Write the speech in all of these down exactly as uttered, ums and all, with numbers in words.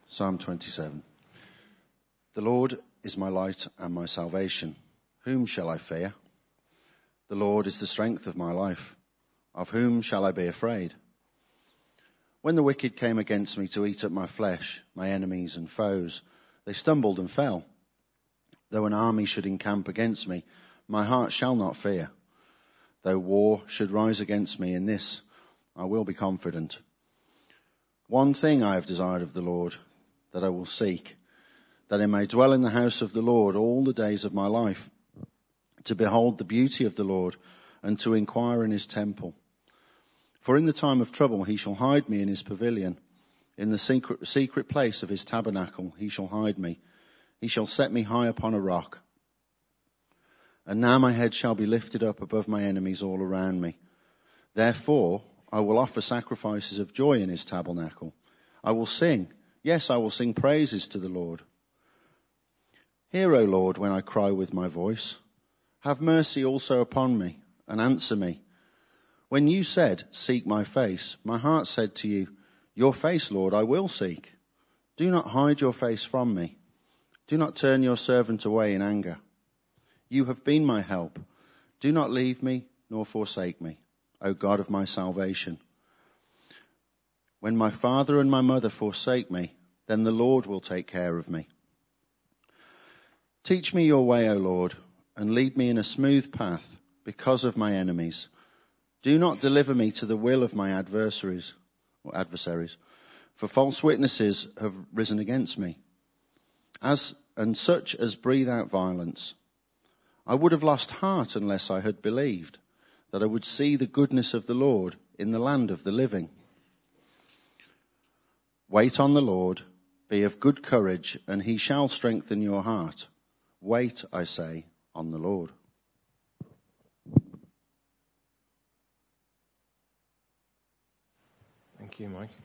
Psalm twenty-seven. The Lord is my light and my salvation. Whom shall I fear? The Lord is the strength of my life. Of whom shall I be afraid? When the wicked came against me to eat up my flesh, my enemies and foes, they stumbled and fell. Though an army should encamp against me, my heart shall not fear. Though war should rise against me, in this I will be confident. One thing I have desired of the Lord, that I will seek, that I may dwell in the house of the Lord all the days of my life, to behold the beauty of the Lord, and to inquire in his temple. For in the time of trouble he shall hide me in his pavilion. In the secret, secret place of his tabernacle he shall hide me. He shall set me high upon a rock. And now my head shall be lifted up above my enemies all around me. Therefore I will offer sacrifices of joy in his tabernacle. I will sing. Yes, I will sing praises to the Lord. Hear, O Lord, when I cry with my voice. Have mercy also upon me, and answer me. When you said, seek my face, my heart said to you, your face, Lord, I will seek. Do not hide your face from me. Do not turn your servant away in anger. You have been my help. Do not leave me nor forsake me, O God of my salvation. When my father and my mother forsake me, then the Lord will take care of me. Teach me your way, O Lord, and lead me in a smooth path because of my enemies. Do not deliver me to the will of my adversaries, or adversaries, for false witnesses have risen against me, as and such as breathe out violence. I would have lost heart unless I had believed that I would see the goodness of the Lord in the land of the living. Wait on the Lord, be of good courage, and he shall strengthen your heart. Wait, I say, on the Lord. Thank you, Mike.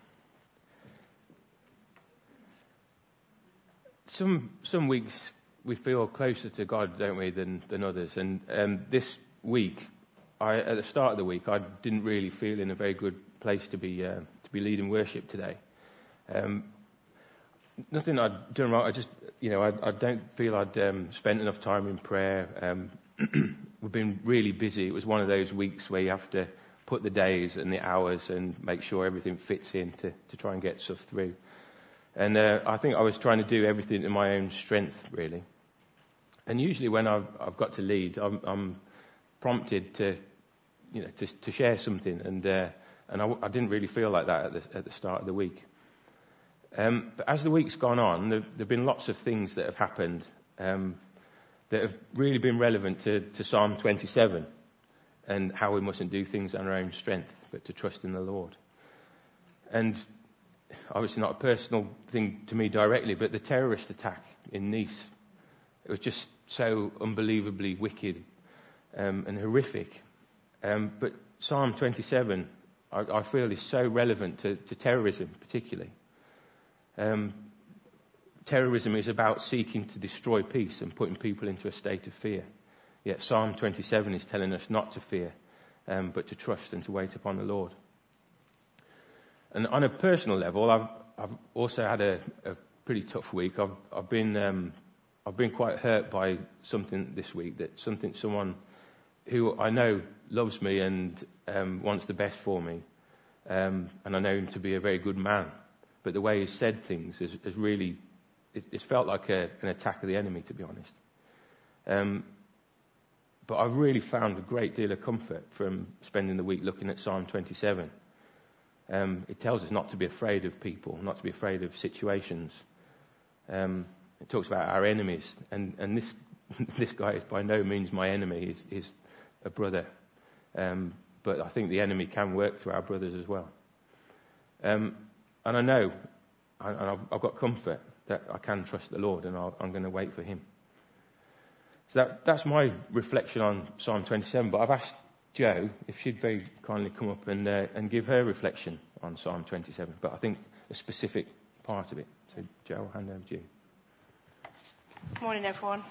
Some some weeks we feel closer to God, don't we, than than others. And um, this week, I, at the start of the week, I didn't really feel in a very good place to be uh, to be leading worship today. Um, nothing I'd done wrong. I just, you know, I, I don't feel I'd um, spent enough time in prayer. Um, we've been really busy. It was one of those weeks where you have to put the days and the hours and make sure everything fits in to, to try and get stuff through. And uh, I think I was trying to do everything in my own strength, really. And usually when I've, I've got to lead, I'm, I'm prompted to, you know, to, to share something. And uh, and I, I didn't really feel like that at the, at the start of the week. Um, but as the week's gone on, there have been lots of things that have happened um, that have really been relevant to, to Psalm twenty-seven and how we mustn't do things on our own strength, but to trust in the Lord. And obviously not a personal thing to me directly, but the terrorist attack in Nice, it was just so unbelievably wicked um, and horrific. Um, but Psalm twenty-seven, I, I feel, is so relevant to, to terrorism particularly. Um, terrorism is about seeking to destroy peace and putting people into a state of fear. Yet Psalm twenty-seven is telling us not to fear, um, but to trust and to wait upon the Lord. And on a personal level, I've, I've also had a, a pretty tough week. I've, I've been, um, I've been quite hurt by something this week. That something, someone who I know loves me and um, wants the best for me, um, and I know him to be a very good man. But the way he's said things has, has really, it, it's felt like a, an attack of the enemy, to be honest. Um, but I've really found a great deal of comfort from spending the week looking at Psalm twenty-seven. Um, it tells us not to be afraid of people, not to be afraid of situations. Um, it talks about our enemies, and, and this this guy is by no means my enemy. He's, he's a brother, um, but I think the enemy can work through our brothers as well. Um, and I know, and I've, I've got comfort that I can trust the Lord, and I'll, I'm going to wait for Him. So that, that's my reflection on Psalm twenty-seven. But I've asked Jo if she'd very kindly come up and uh, and give her reflection on Psalm twenty-seven. But I think a specific part of it. So Jo, I'll hand over to you. Good morning, everyone.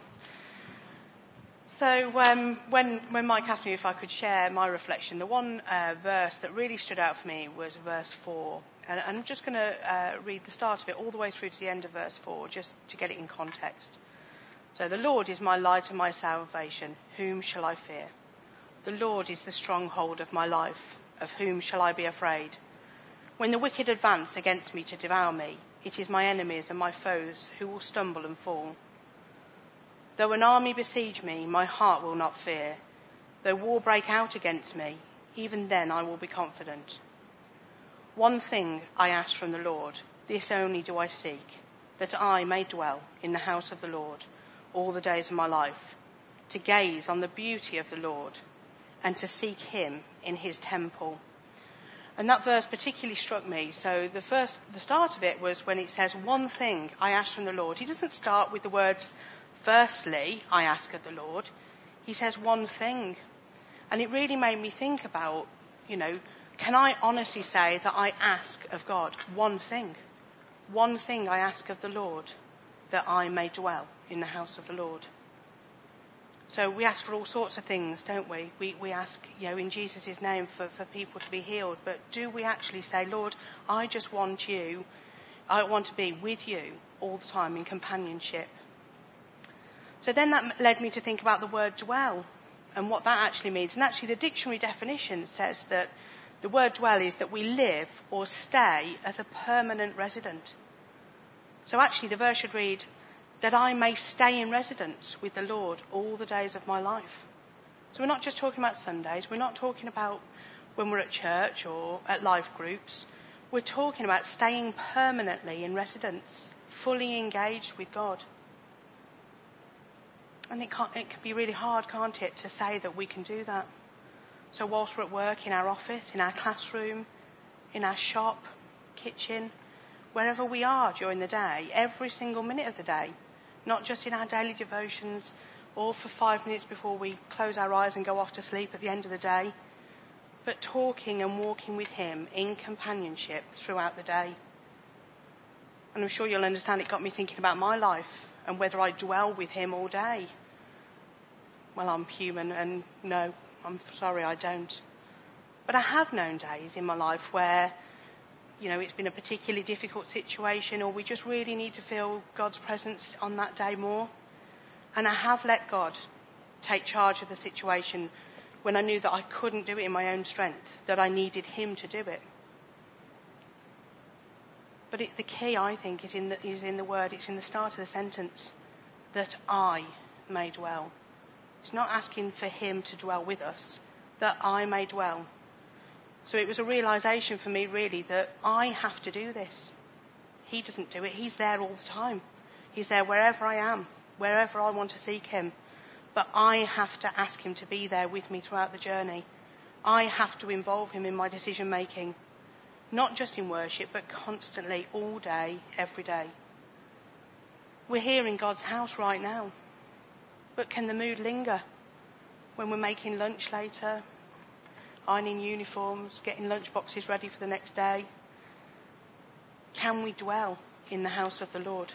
So um, when when Mike asked me if I could share my reflection, the one uh, verse that really stood out for me was verse four. And I'm just going to uh, read the start of it all the way through to the end of verse four, just to get it in context. So, the Lord is my light and my salvation. Whom shall I fear? The Lord is the stronghold of my life. Of whom shall I be afraid? When the wicked advance against me to devour me, it is my enemies and my foes who will stumble and fall. Though an army besiege me, my heart will not fear. Though war break out against me, even then I will be confident. One thing I ask from the Lord, this only do I seek, that I may dwell in the house of the Lord all the days of my life, to gaze on the beauty of the Lord and to seek him in his temple. And that verse particularly struck me. So the first, the start of it was when it says, one thing I ask from the Lord. He doesn't start with the words, firstly, I ask of the Lord. He says one thing. And it really made me think about, you know, can I honestly say that I ask of God one thing? One thing I ask of the Lord, that I may dwell in the house of the Lord. So we ask for all sorts of things, don't we? We we ask, you know, in Jesus' name for, for people to be healed. But do we actually say, Lord, I just want you, I want to be with you all the time in companionship? So then that led me to think about the word dwell and what that actually means. And actually the dictionary definition says that the word dwell is that we live or stay as a permanent resident. So actually the verse should read, that I may stay in residence with the Lord all the days of my life. So we're not just talking about Sundays. We're not talking about when we're at church or at life groups. We're talking about staying permanently in residence, fully engaged with God. And it, can't, it can be really hard, can't it, to say that we can do that. So whilst we're at work, in our office, in our classroom, in our shop, kitchen, wherever we are during the day, every single minute of the day, not just in our daily devotions or for five minutes before we close our eyes and go off to sleep at the end of the day, but talking and walking with him in companionship throughout the day. And I'm sure you'll understand it got me thinking about my life and whether I dwell with him all day. Well, I'm human and no, I'm sorry, I don't. But I have known days in my life where, you know, it's been a particularly difficult situation or we just really need to feel God's presence on that day more. And I have let God take charge of the situation when I knew that I couldn't do it in my own strength, that I needed him to do it. But it, the key, I think, is in, the, is in the word, it's in the start of the sentence, that I may dwell. It's not asking for him to dwell with us, that I may dwell. So it was a realisation for me, really, that I have to do this. He doesn't do it. He's there all the time. He's there wherever I am, wherever I want to seek him. But I have to ask him to be there with me throughout the journey. I have to involve him in my decision making, not just in worship, but constantly, all day, every day. We're here in God's house right now. But can the mood linger when we're making lunch later, ironing uniforms, getting lunch boxes ready for the next day? Can we dwell in the house of the Lord?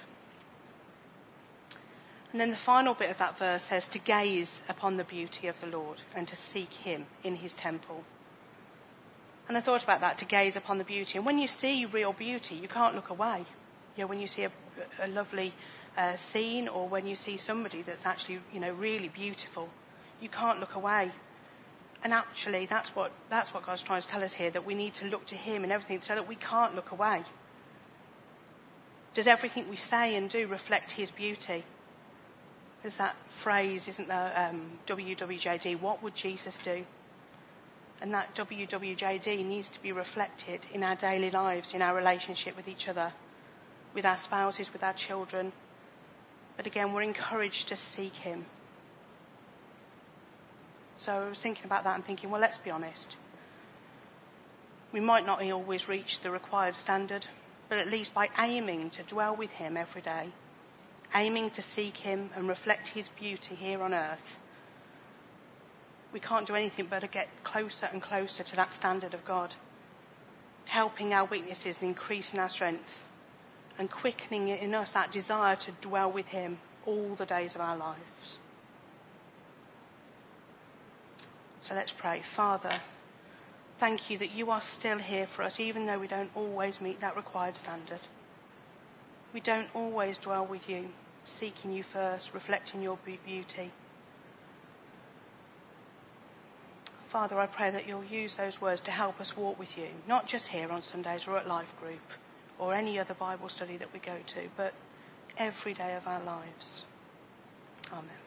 And then the final bit of that verse says to gaze upon the beauty of the Lord and to seek him in his temple. And I thought about that, to gaze upon the beauty. And when you see real beauty, you can't look away. You know, when you see a, a lovely uh, scene or when you see somebody that's actually, you know, really beautiful, you can't look away. And actually, that's what that's what God's trying to tell us here, that we need to look to him in everything so that we can't look away. Does everything we say and do reflect his beauty? There's that phrase, isn't there, um, W W J D, what would Jesus do? And that W W J D needs to be reflected in our daily lives, in our relationship with each other, with our spouses, with our children. But again, we're encouraged to seek him. So I was thinking about that and thinking, well, let's be honest. We might not always reach the required standard, but at least by aiming to dwell with him every day, aiming to seek him and reflect his beauty here on earth, we can't do anything but to get closer and closer to that standard of God, helping our weaknesses and increasing our strengths and quickening in us that desire to dwell with him all the days of our lives. So let's pray. Father, Thank you that you are still here for us, even though we don't always meet that required standard. We don't always dwell with you, seeking you first, reflecting your beauty. Father, I pray that you'll use those words to help us walk with you, not just here on Sundays or at Life Group or any other Bible study that we go to, but every day of our lives. Amen.